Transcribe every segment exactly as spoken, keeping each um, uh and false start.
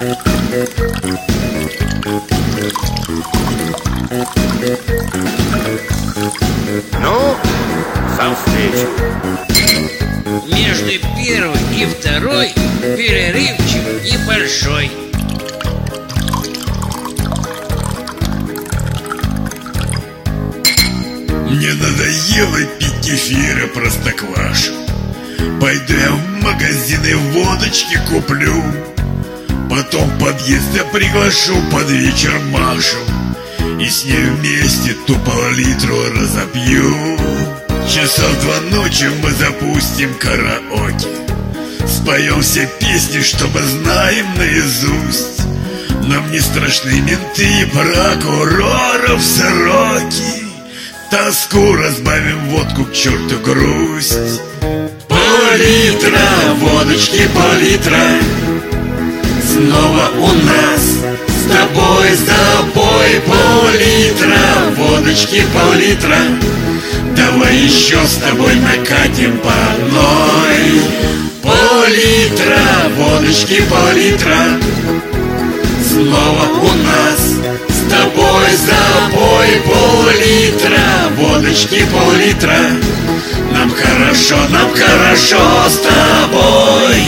Ну, сам встречу. Между первой и второй перерывчик небольшой. Мне надоело пить кефир и простоквашу. Пойду я в магазин и водочки куплю. Потом в подъезд я приглашу под вечер Машу, и с ней вместе ту пол-литру разопью. Часа в два ночи мы запустим караоке, споем все песни, что мы знаем наизусть. Нам не страшны менты и прокуроров сроки. Тоску разбавим, водку к черту грусть. Пол-литра, водочки пол-литра. Снова у нас с тобой запой. Пол-литра, водочки пол-литра. Давай еще с тобой накатим по одной. Пол-литра, водочки пол-литра. Снова у нас с тобой запой. Пол-литра, водочки пол-литра. Нам хорошо, нам хорошо с тобой.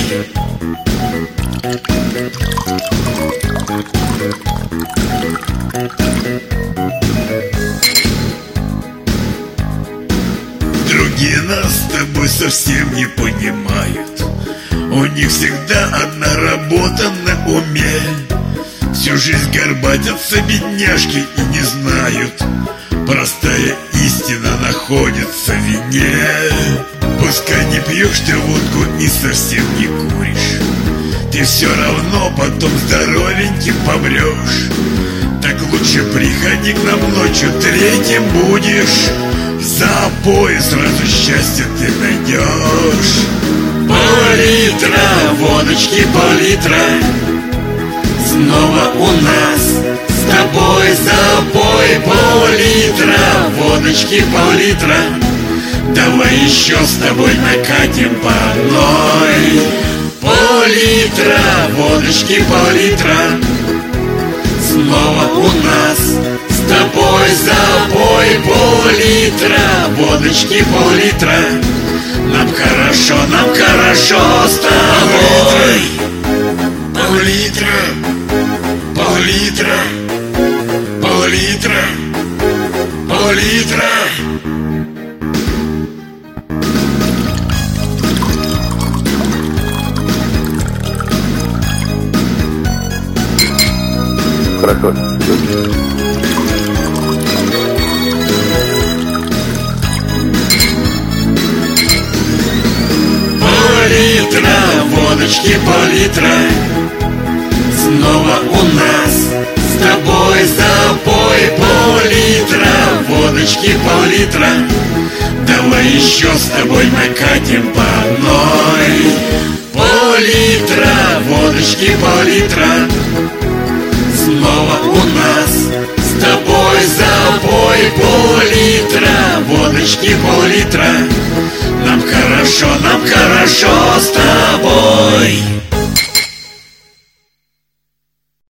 Другие нас с тобой совсем не понимают. У них всегда одна работа на уме. Всю жизнь горбатятся бедняжки и не знают, простая истина находится в вине. Пускай не пьешь ты водку и совсем не куришь, ты все равно потом здоровеньким помрешь. Так лучше приходи к нам ночью, третьим будешь. Запой, сразу счастье ты найдешь. Пол-литра, водочки пол-литра. Снова у нас с тобой запой. Пол-литра, водочки пол-литра. Давай еще с тобой накатим по одной. Пол-литра, водочки пол-литра. Снова у нас с тобой запой. Пол-литра, водочки пол-литра. Нам хорошо, нам хорошо с тобой. Пол-литра, пол-литра, пол-литра, пол-литра. Хорошо, идем. Пол-литра, водочки пол-литра. Снова у нас с тобой запой. Пол-литра, водочки пол-литра. Давай еще с тобой накатим по одной. Пол-литра, водочки пол-литра. Снова у нас с тобой запой. Пол-литра, водочки пол-литра. Нам хорошо, нам хорошо с тобой.